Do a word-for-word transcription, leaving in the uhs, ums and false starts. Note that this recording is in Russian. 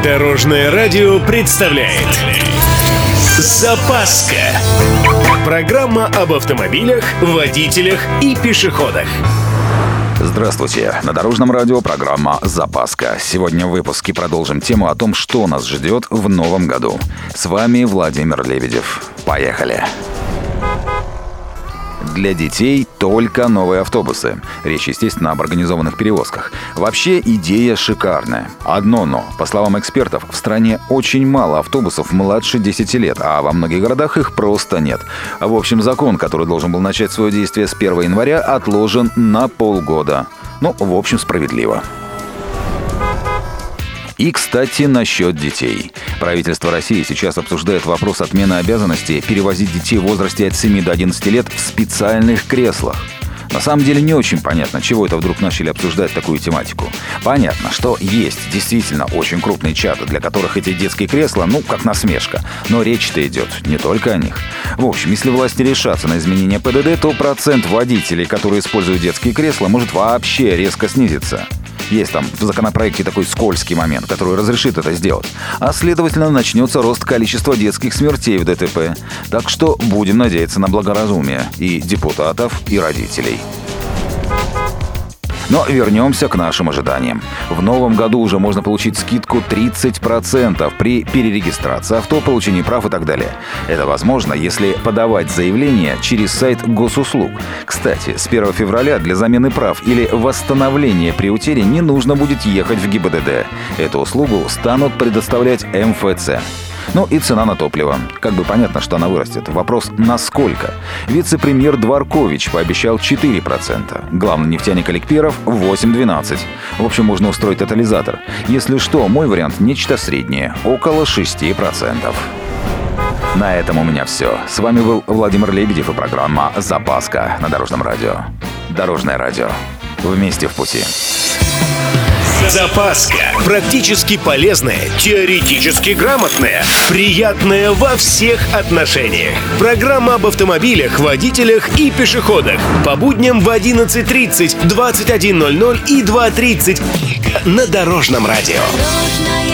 Дорожное радио представляет Запаска. Программа об автомобилях, водителях и пешеходах. Здравствуйте! На Дорожном радио программа «Запаска». Сегодня в выпуске продолжим тему о том, что нас ждет в новом году. С вами Владимир Лебедев. Поехали! Для детей только новые автобусы. Речь, естественно, об организованных перевозках. Вообще идея шикарная. Одно но. По словам экспертов, в стране очень мало автобусов младше десяти лет, а во многих городах их просто нет. В общем, закон, который должен был начать свое действие с первого января, отложен на полгода. Ну, в общем, справедливо. И, кстати, насчет детей. Правительство России сейчас обсуждает вопрос отмены обязанности перевозить детей в возрасте от семи до одиннадцати лет в специальных креслах. На самом деле не очень понятно, чего это вдруг начали обсуждать такую тематику. Понятно, что есть действительно очень крупные чаты, для которых эти детские кресла, ну, как насмешка. Но речь-то идет не только о них. В общем, если власти решатся на изменение ПДД, то процент водителей, которые используют детские кресла, может вообще резко снизиться. Есть там в законопроекте такой скользкий момент, который разрешит это сделать. А следовательно, начнется рост количества детских смертей в ДТП. Так что будем надеяться на благоразумие и депутатов, и родителей. Но вернемся к нашим ожиданиям. В новом году уже можно получить скидку тридцать процентов при перерегистрации авто, получении прав и так далее. Это возможно, если подавать заявление через сайт госуслуг. Кстати, с первого февраля для замены прав или восстановления при утере не нужно будет ехать в ГИБДД. Эту услугу станут предоставлять эм эф цэ. Ну и цена на топливо. Как бы понятно, что она вырастет. Вопрос, насколько? Вице-премьер Дворкович пообещал четыре процента. Главный нефтяник Аликперов – восемь-двенадцать. В общем, можно устроить тотализатор. Если что, мой вариант – нечто среднее. Около шесть процентов. На этом у меня все. С вами был Владимир Лебедев и программа «Запаска» на Дорожном радио. Дорожное радио. Вместе в пути. Запаска. Практически полезная, теоретически грамотная, приятная во всех отношениях. Программа об автомобилях, водителях и пешеходах. По будням в одиннадцать тридцать, двадцать один ноль ноль и два тридцать на Дорожном радио.